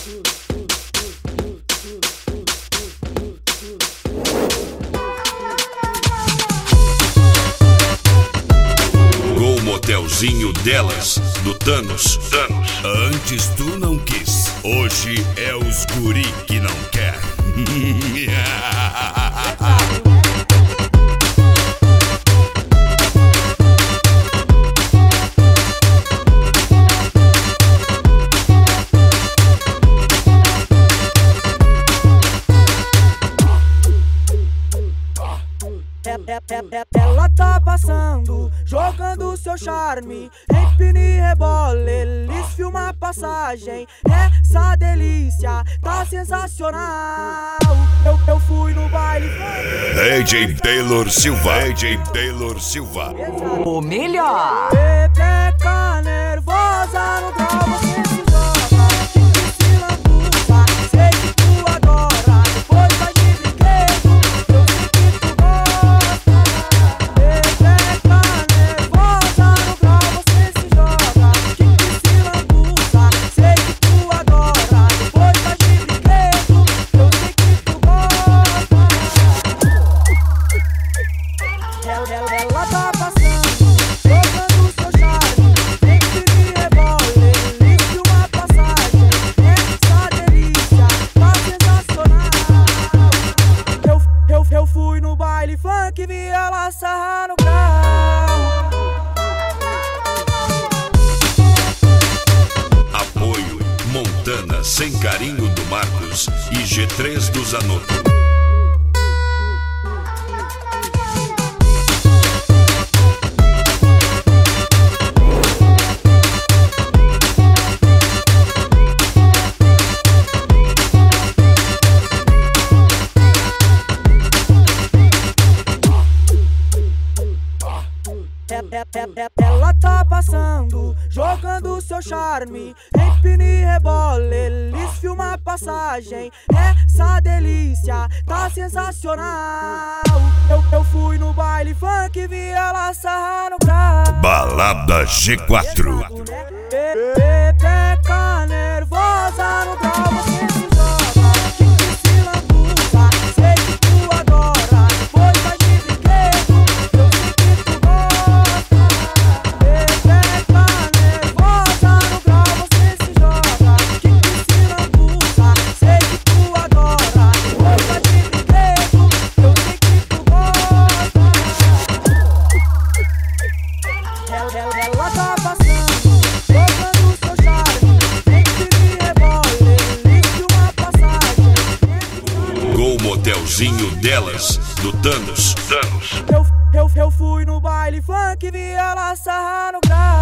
Gol motelzinho delas, do Thanos. Antes tu não quis, hoje é os guri que não quer. Ela tá passando, jogando seu charme, empina e rebola, eles filmam a passagem. Essa delícia tá sensacional. Eu fui no baile. AJ Taylor Silva. O melhor. Pepeca nervosa no grau, você se joga, se lambuza. Sei que tu adora, depois vai de brinquedo, eu sei que tu gosta. Pepeca nervosa no grau, você se joga, se lambuza. Sei que tu adora, depois vai de brinquedo, eu sei que tu gosta. Ela tá passando, jogando seu charme, empina e rebola, eles filmam a passagem. Essa delícia tá sensacional. Eu fui no baile funk e vi ela sarrar no grau. Apoio Montana Sem Carinho do Marcos e G3 do Zanotto. Ela tá passando, jogando seu charme, empina e rebola, eles filmam a passagem. Essa delícia tá sensacional. Eu fui no baile funk e vi ela sarrar no grau. Balada G4. Pepeca nervosa no grau, você se joga, se lambuza. Sei que tu adora, depois vai de brinquedo, eu sei que tu gosta. Pepeca nervosa no grau, você se joga, se lambuza. Sei que tu adora, depois vai de brinquedo, eu sei que tu gosta. Ela tá passando, jogando seu charme, empina e rebola, eles filmam a passagem. Gol motelzinho delas, do Thanos. Eu fui no baile funk e vi ela sarrar no grau.